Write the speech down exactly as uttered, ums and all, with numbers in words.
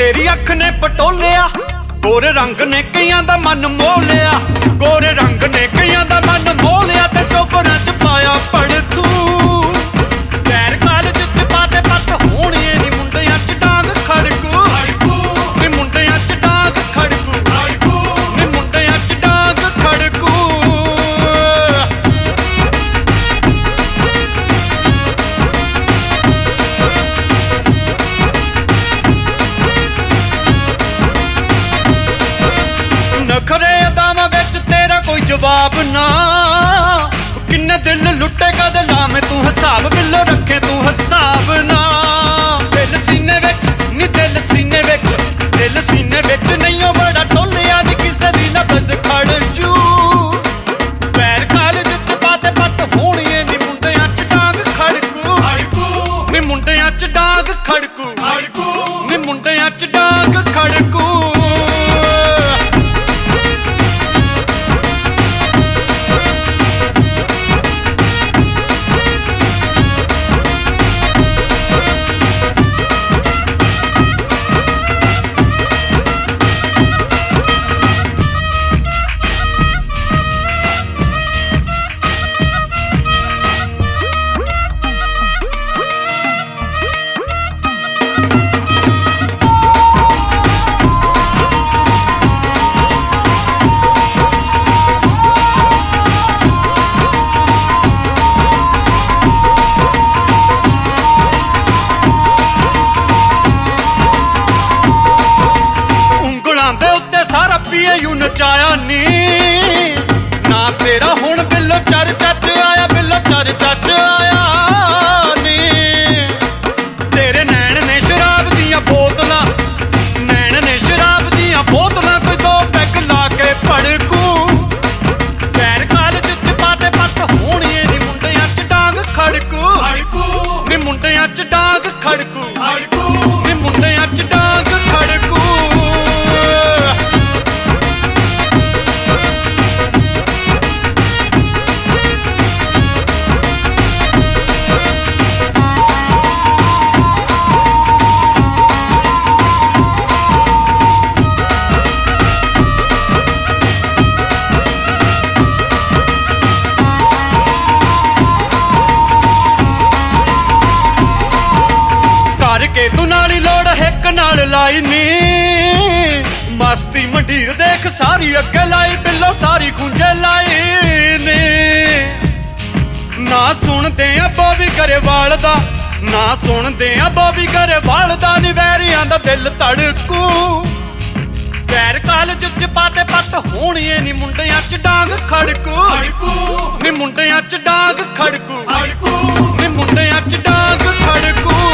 तेरी अख ने पटोलिया गोरे रंग ने कईयां दा मन मोह लिया, गोरे रंग ने कईयां दा मन मोह लिया ते चोपड़ां च पाया पड़कू। पैर कालज च पाते पत होणी नी मुंडियां च डांग खड़कू, नी मुंडियां च डांग खड़कू, नी मुंडियां च डांग खड़कू। नखरे अदावां विच तेरा कोई जवाब ना, किन्ने दिल लुटे कदे लावें तू हिसाब, बिल्लो रखे तू हिसाब ना। दिल सीने विच नी दिल सीने विच, दिल सीने विच नहीं ओ बड़ा टोलिया नी किसे दी नबज खड़ जू। पैर कालज च पाते पत होणी नी मुंडियां च डांग खड़कू, नी मुंडियां च डांग खड़कू, नी मुंडियां च डांग खड़कू। यू नचाया नी ना तेरा हुण बिल्लो चर चच आया, बिल्लो चर चच आया नी। तेरे नैन ने शराब दियां बोतलां, नैन ने शराब दियां बोतलां, कोई दो पैग ला के भड़कू। पैर कालज च पाते पत होणी नी मुंडियां च डांग खड़कू, नी मुंडियां च डांग खड़कू, नी मुंडियां च डांग खड़कू। के तू नाली लोड़ हिक नाल लाई नी, मस्ती मंडीर देख सारी अगे लाई, बिल्लो सारी खुंजे लाई नी। ना सुनदे आ बॉबी गरेवाल दा, ना सुनदे आ बॉबी गरेवाल दा, नी वैरियां दा दिल धड़कू। पैर कालज च पाते पत होणी नी मुंडियां च डांग खड़कू, नी मुंडियां च डांग खड़कू, नी मुंडियां च डांग खड़कू।